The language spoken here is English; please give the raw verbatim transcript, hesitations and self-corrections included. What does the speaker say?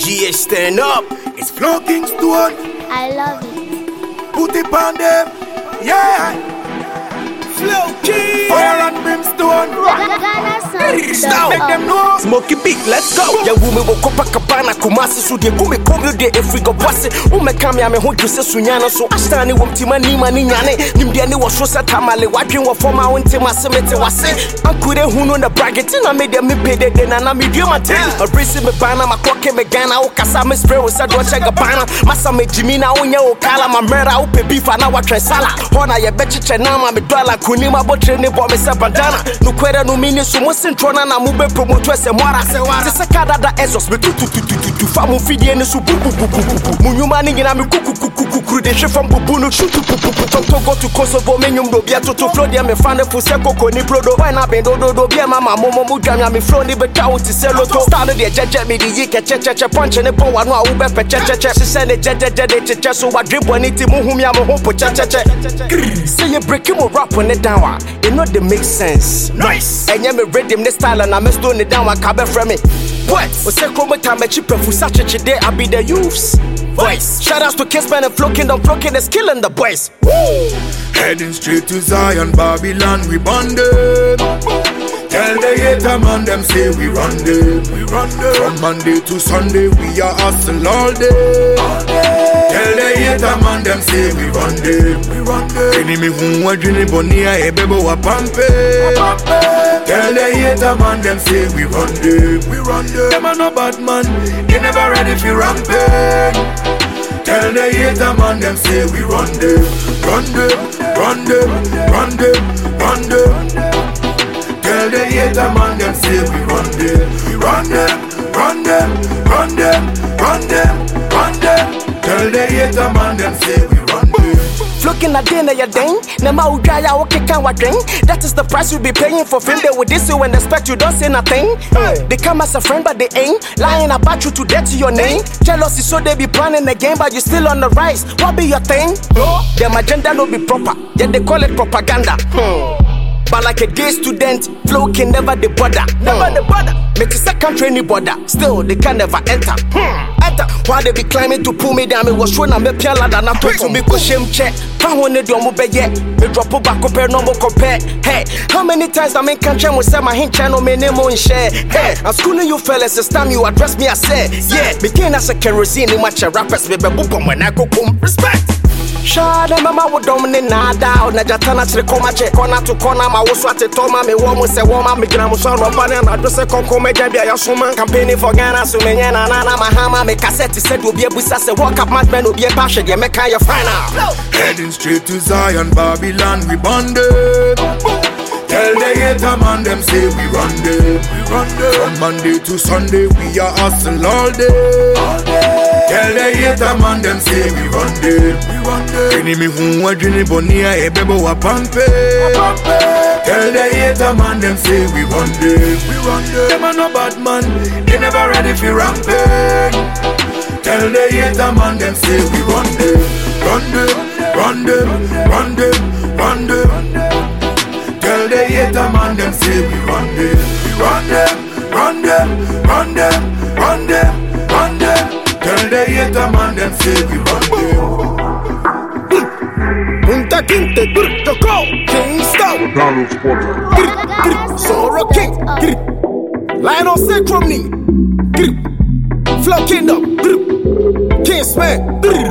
G H stand up. It's Flow Kingston. I love it. Put it on them. Yeah. Flow King. Fire and brimstone. Stop. Make them know. Smoky big, let's go. Ya woman will Copacabana, Kumasi, so they come come the if we go pass it. Ume kami ame hold you say sunyana so astani wumti mani mani nyane. Nimdiani was so satamale wiping wa forma unti masemete wase. Ankure huno na bragging na made me pay the den and I'm medium matin. A brace me bana, my clock me gana, o kasa me spray with a docha gabana. Masa me jimina unya o kala, my mera upe beef and our sala. Hona ya betchi chenama me dwala kunima botre ne bo me se bandana. No kwera no mini so mo sentrona na mube promote se mwara se wara. Se kada da esos me tu tu tu tu tu fa mo fidie ne so bu bu bu bu bu. Munyuma ni ngina me kuku kuku kuku de she from bubu no shoot pu pu pu. To go to Kosovo me nyum do bia to to flow dia me fan for se koko ni prodo. Why na bendo do do bia mama mo mo mu dwa me flow ni beta wo ti se loto. Start de jeje me di yike che che che punch ne pon wanu a wo be pe che che che. Se se ne jeje je de che che so wa dribble ni ti mu hum ya mo ho po che che che. Say you break him rap on it down. It know they make sense. Nice. And yeah me rhythm this style and I'm stone it down. I can't from it. What? O se chroma time me cheap for such a day. I be the youths voice. Shout outs to Kissman and Flow Kingdom. Flow Kingdom is killing the boys. Woo! Heading straight to Zion, Babylon, we bonded. Tell the hater man them say we run them, we run them. From Monday to Sunday we are hustle all day. Tell the hater man them say we run them, we run them. Enemy who want dream bonia ebebo wa pampe. Tell the hater man them say we run them, we run them. Them are no bad man, they never ready for rampage. Tell the hater man them say we run them, run them, run them, run them, run them. Tell the hater man them say we run them, we run them, run them, run them, run them, run them. Tell the hater man them say we run them. Looking at dinner, your ding. Nema udaya okay can what drink. That is the price you be paying for film. They with this you and expect you don't say nothing. Hey. They come as a friend but they ain't lying about you to death to your name. Jealousy so they be planning the game but you still on the rise. What be your thing? Their agenda no be proper. Yet they call it propaganda. Hmm. But like a day student, Flow can never the border. Never the border. Make a second training border. Still, they can never enter. Hmm. Enter. While they be climbing to pull me down, me was showing a me pian ladder. Not to me go shame check. Found one of them be yet. Me drop a back compare no more compare. Hey, how many times I make country will say my hint channel me name on share. Hey, I'm schooling you fellas. It's time you address me. I said, yeah. Begin as a kerosene in much rappers. Me be boom when I go boom. Respect. Shada mama wo dominate nada na jatana chire koma che corner to corner ma wo so atetoma me wo mo se wo ma me gira mo so ro pa na do se konko me gya bia ya soma campaigning for Ghana so me nya na na na mahama me cassette said obi ebusa se walk up match man obi e pa hwe de me kan your final. Heading straight to Zion, Babylon, we bonded. Tell the hater man them say we run them, we run them. From Monday to Sunday we are hustle all day. Tell the hater man them say we run them, we run them. Enemy who want dream bonia ebebo wa pampe. Tell the hater man them say we run them, we run them. Them are no bad man, they never ready for rampage. Tell the hater man them say we run them, run them, run them, run them, run them. Tell the hater man them say we run them, we run them, run them, run them, run them, run them. Tell the hater man them say we run them. Punta Quinte, to go, Kingston. Soro King, Lion on Sacrum knee. Flow Kingdom, Kingsman.